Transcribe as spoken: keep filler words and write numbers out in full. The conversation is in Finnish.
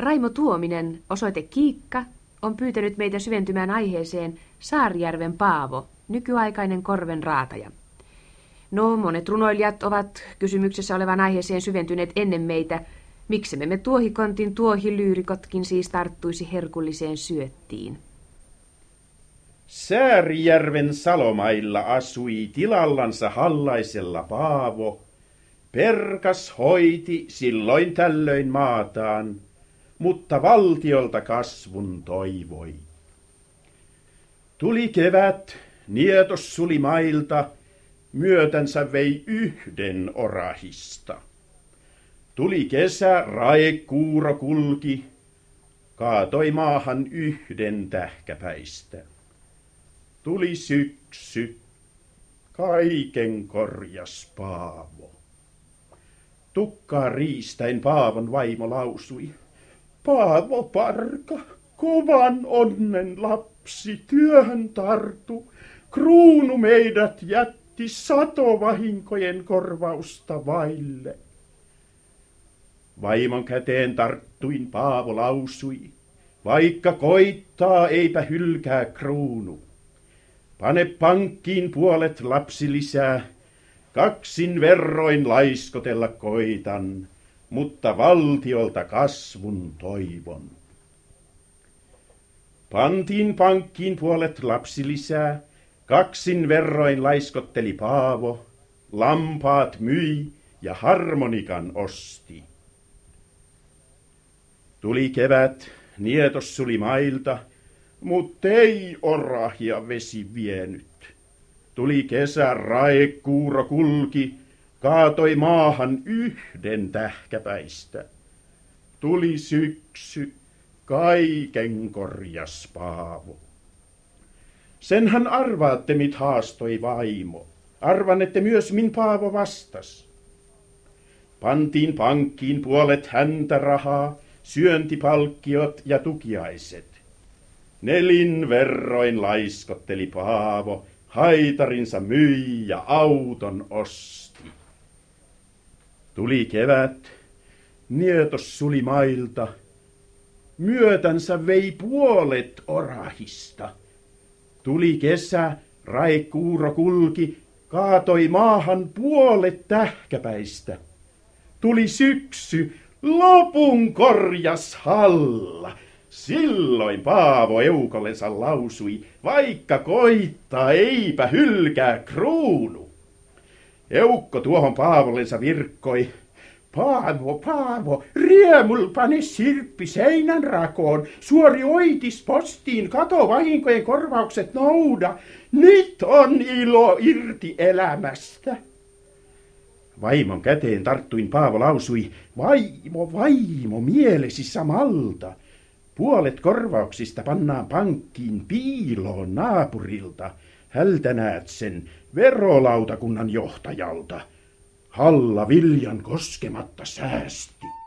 Raimo Tuominen, osoite Kiikka, on pyytänyt meitä syventymään aiheeseen Saarijärven Paavo, nykyaikainen korven raataja. No, monet runoilijat ovat kysymyksessä olevan aiheeseen syventyneet ennen meitä. Miksemme me tuohikontin tuohilyyrikotkin siis tarttuisi herkulliseen syöttiin? Säärijärven salomailla asui tilallansa hallaisella Paavo. Perkas hoiti silloin tällöin maataan, mutta valtiolta kasvun toivoi. Tuli kevät, nietos suli mailta, myötänsä vei yhden orahista. Tuli kesä, raekuuro kulki, kaatoi maahan yhden tähkäpäistä. Tuli syksy, kaiken korjas Paavo. Tukkaa riistäen Paavon vaimo lausui. Paavo parka, kovan onnen lapsi, työhön tartu. Kruunu meidät jätti satovahinkojen korvausta vaille. Vaimon käteen tarttuin Paavo lausui. Vaikka koittaa, eipä hylkää kruunu. Pane pankkiin puolet lapsilisää. Kaksin verroin laiskotella koitan, mutta valtiolta kasvun toivon. Pantiin pankkiin puolet lapsilisää, kaksin verroin laiskotteli Paavo, lampaat myi ja harmonikan osti. Tuli kevät, nietos suli mailta, mut ei orahia vesi vienyt. Tuli kesä, raekuuro kulki, kaatoi maahan yhden tähkäpäistä. Tuli syksy, kaiken korjas Paavo. Senhän arvaatte, mit haastoi vaimo. Arvannette myös, min Paavo vastas. Pantiin pankkiin puolet häntä rahaa, syöntipalkkiot ja tukiaiset. Nelin verroin laiskotteli Paavo, haitarinsa myi ja auton osti. Tuli kevät, nietos suli mailta, myötänsä vei puolet orahista. Tuli kesä, raekuuro kulki, kaatoi maahan puolet tähkäpäistä. Tuli syksy, lopun korjas halla. Silloin Paavo eukollensa lausui, vaikka koittaa, eipä hylkää kruunu. Eukko tuohon Paavollensa virkkoi, Paavo, Paavo, riemul pane sirppi seinän rakoon, suori oitis postiin, kato vahinkojen korvaukset nouda, nyt on ilo irti elämästä. Vaimon käteen tarttuin Paavo lausui, vaimo, vaimo, mielesi samalta. Puolet korvauksista pannaan pankkiin piiloon naapurilta. Hältä näet sen verolautakunnan johtajalta. Halla viljan koskematta säästi.